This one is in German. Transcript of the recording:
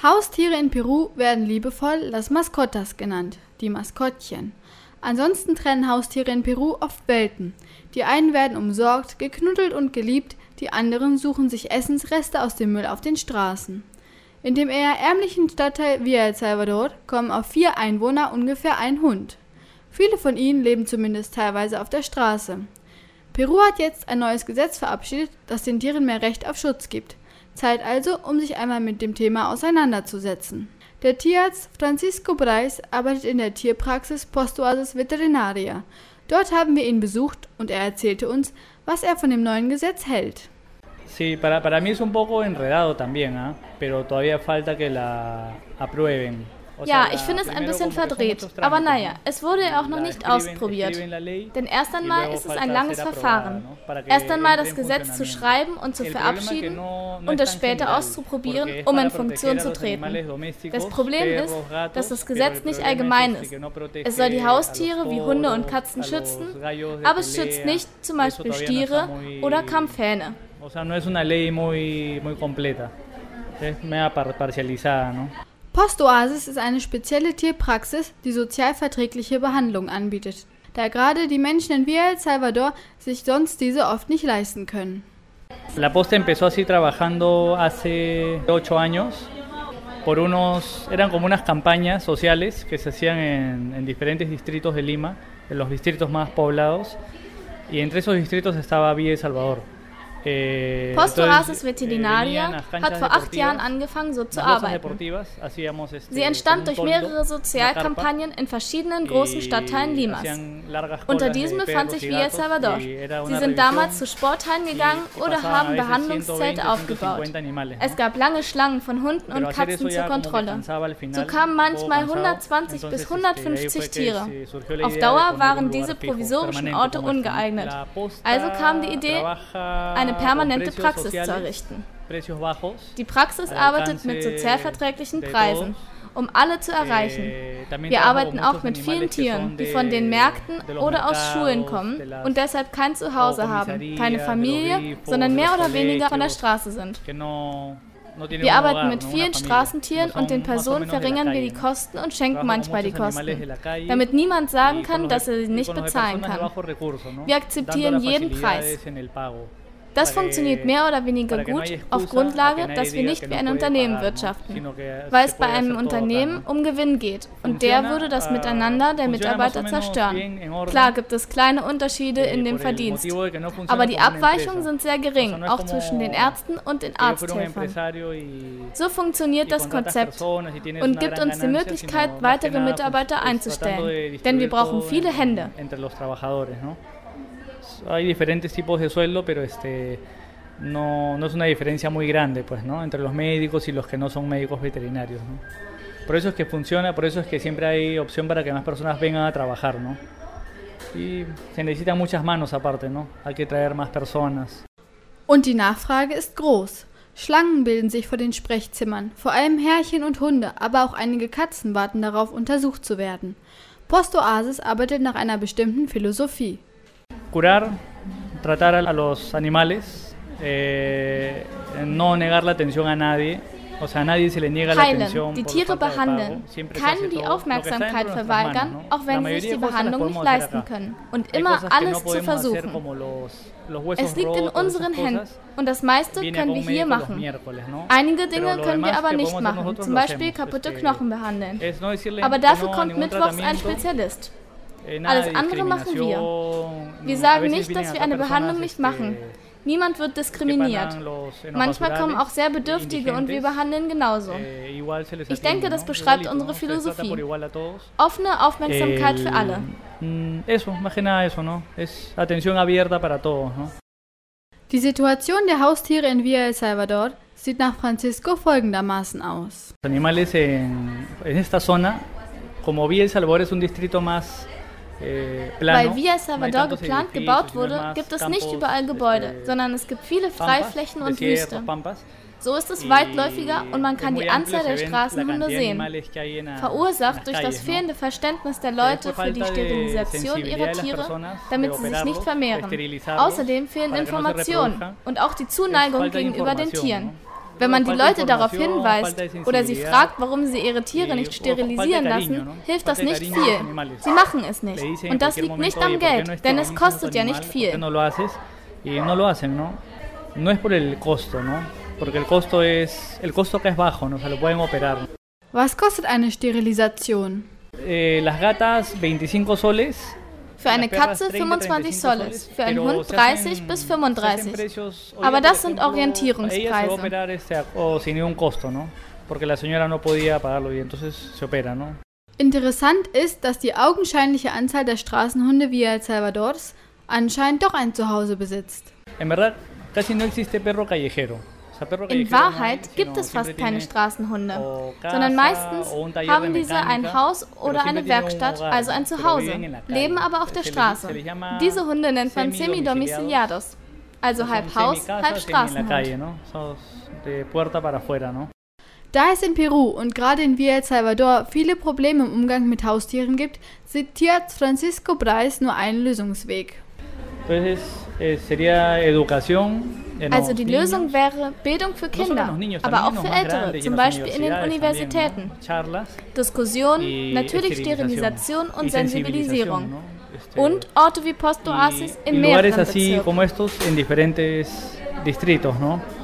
Haustiere in Peru werden liebevoll las mascotas genannt, die Maskottchen. Ansonsten trennen Haustiere in Peru oft Welten. Die einen werden umsorgt, geknuddelt und geliebt, die anderen suchen sich Essensreste aus dem Müll auf den Straßen. In dem eher ärmlichen Stadtteil Villa El Salvador kommen auf 4 Einwohner ungefähr ein Hund. Viele von ihnen leben zumindest teilweise auf der Straße. Peru hat jetzt ein neues Gesetz verabschiedet, das den Tieren mehr Recht auf Schutz gibt. Zeit also, um sich einmal mit dem Thema auseinanderzusetzen. Der Tierarzt Francisco Brais arbeitet in der Tierpraxis Postoasis Veterinaria. Dort haben wir ihn besucht und er erzählte uns, was er von dem neuen Gesetz hält. Sí, para mí es un poco enredado también, pero todavía falta que la aprueben. Ja, ich finde es ein bisschen verdreht, aber naja, es wurde ja auch noch nicht ausprobiert. Denn erst einmal ist es ein langes Verfahren. Erst einmal das Gesetz zu schreiben und zu verabschieden und es später auszuprobieren, um in Funktion zu treten. Das Problem ist, dass das Gesetz nicht allgemein ist. Es soll die Haustiere wie Hunde und Katzen schützen, aber es schützt nicht zum Beispiel Stiere oder Kampfhähne. O sea, no es una ley muy completa. Es mehr parcializada, ¿no? Postoasis ist eine spezielle Tierpraxis, die sozialverträgliche Behandlung anbietet, da gerade die Menschen in Villa El Salvador sich sonst diese oft nicht leisten können. La Posta empezó así trabajando hace 8 años. Eran como unas campañas sociales que se hacían en diferentes distritos de Lima, en los distritos más poblados, y entre esos distritos estaba Villa El Salvador. Postoasis Veterinaria hat vor 8 Jahren angefangen, so zu arbeiten. Sie entstand durch mehrere Sozialkampagnen in verschiedenen großen Stadtteilen Limas. Unter diesen befand sich Villa El Salvador. Sie sind damals zu Sporthallen gegangen oder haben Behandlungszelte aufgebaut. Es gab lange Schlangen von Hunden und Katzen zur Kontrolle. So kamen manchmal 120 bis 150 Tiere. Auf Dauer waren diese provisorischen Orte ungeeignet. Also kam die Idee, eine permanente Praxis zu errichten. Die Praxis arbeitet mit sozialverträglichen Preisen, um alle zu erreichen. Wir arbeiten auch mit vielen Tieren, die von den Märkten oder aus Schulen kommen und deshalb kein Zuhause haben, keine Familie, sondern mehr oder weniger von der Straße sind. Wir arbeiten mit vielen Straßentieren und den Personen verringern wir die Kosten und schenken manchmal die Kosten, damit niemand sagen kann, dass er sie nicht bezahlen kann. Wir akzeptieren jeden Preis. Das funktioniert mehr oder weniger gut auf Grundlage, dass wir nicht wie ein Unternehmen wirtschaften, weil es bei einem Unternehmen um Gewinn geht und der würde das Miteinander der Mitarbeiter zerstören. Klar gibt es kleine Unterschiede in dem Verdienst, aber die Abweichungen sind sehr gering, auch zwischen den Ärzten und den Arzthelfern. So funktioniert das Konzept und gibt uns die Möglichkeit, weitere Mitarbeiter einzustellen, denn wir brauchen viele Hände. Hay diferentes tipos de sueldo, pero no es una diferencia muy grande, pues, ¿no? Entre los médicos y los que no son médicos veterinarios, ¿no? Por eso es que funciona, por eso es que siempre hay opción para que más personas vengan a trabajar, ¿no? Y se necesitan muchas manos aparte, ¿no? Hay que traer más personas. Und die Nachfrage ist groß. Schlangen bilden sich vor den Sprechzimmern, vor allem Herrchen und Hunde, aber auch einige Katzen warten darauf, untersucht zu werden. Postoasis arbeitet nach einer bestimmten Philosophie. Curar, tratar a los animales, no negar la atención a nadie, o sea, a nadie se le niega la atención. Die Tiere behandeln, keinen die Aufmerksamkeit verweigern, auch wenn sie sich die Behandlung nicht leisten können. Und immer alles zu versuchen. Es liegt in unseren Händen und das meiste können wir hier machen. Einige Dinge können wir aber nicht machen, zum Beispiel kaputte Knochen behandeln. Aber dafür kommt mittwochs ein Spezialist. Alles andere machen wir. Wir sagen nicht, dass wir eine Behandlung nicht machen. Niemand wird diskriminiert. Manchmal kommen auch sehr Bedürftige und wir behandeln genauso. Ich denke, das beschreibt unsere Philosophie. Offene Aufmerksamkeit für alle. Die Situation der Haustiere in Villa El Salvador sieht nach Francisco folgendermaßen aus. Animales en esta zona, como Villa El Salvador es un distrito más Weil Villa El Salvador geplant gebaut wurde, gibt es nicht überall Gebäude, sondern es gibt viele Freiflächen und Wüste. So ist es weitläufiger und man kann die Anzahl der Straßenhunde sehen. Verursacht durch das fehlende Verständnis der Leute für die Sterilisation ihrer Tiere, damit sie sich nicht vermehren. Außerdem fehlen Informationen und auch die Zuneigung gegenüber den Tieren. Wenn man die Leute darauf hinweist oder sie fragt, warum sie ihre Tiere nicht sterilisieren lassen, hilft das nicht viel. Sie machen es nicht. Und das liegt nicht am Geld, denn es kostet ja nicht viel. No es por el costo, ¿no? Porque el costo acá es bajo, ¿no? O sea, lo pueden operar. Was kostet eine Sterilisation? Las gatas 25 soles. Für eine Katze 25 Soles, für einen Hund 30 bis 35. Aber das sind Orientierungspreise. Interessant ist, dass die augenscheinliche Anzahl der Straßenhunde Villa El Salvadors anscheinend doch ein Zuhause besitzt. En verdad, casi no existe perro callejero. In Wahrheit gibt es fast keine Straßenhunde, sondern meistens haben diese ein Haus oder eine Werkstatt, also ein Zuhause, leben aber auf der Straße. Diese Hunde nennt man semidomiciliados, also halb Haus, halb Straßenhund. Da es in Peru und gerade in Villa El Salvador viele Probleme im Umgang mit Haustieren gibt, sieht Tierarzt Francisco Brais nur einen Lösungsweg. Also die Lösung wäre Bildung für Kinder, aber auch für Ältere, zum Beispiel in den Universitäten. Diskussion, natürlich Sterilisation und Sensibilisierung. Und Orte wie Posto Oasis in mehreren Bezirken.